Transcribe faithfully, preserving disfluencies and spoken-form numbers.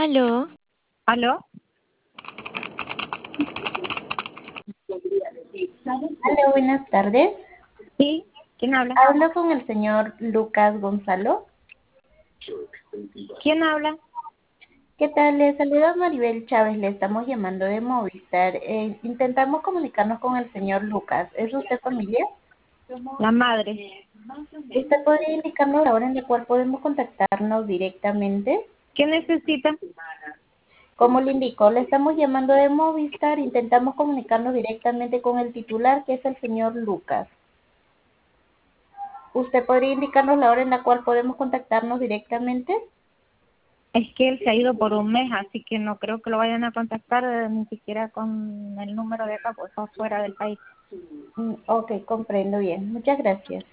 Aló, ¿Aló? Hola, buenas tardes. Sí, ¿quién habla? Hablo con el señor Lucas Gonzalo. ¿Quién habla? ¿Qué tal? Le saluda Maribel Chávez. Le estamos llamando de Movistar. Eh, intentamos comunicarnos con el señor Lucas. ¿Es usted familiar? La madre. ¿Usted podría indicarnos la hora en la cual podemos contactarnos directamente? ¿Qué necesita? Como le indicó, le estamos llamando de Movistar. Intentamos comunicarnos directamente con el titular, que es el señor Lucas. ¿Usted podría indicarnos la hora en la cual podemos contactarnos directamente? Es que él se ha ido por un mes, así que no creo que lo vayan a contactar eh, ni siquiera con el número de acá, pues está fuera del país. Mm, ok, comprendo bien. Muchas gracias.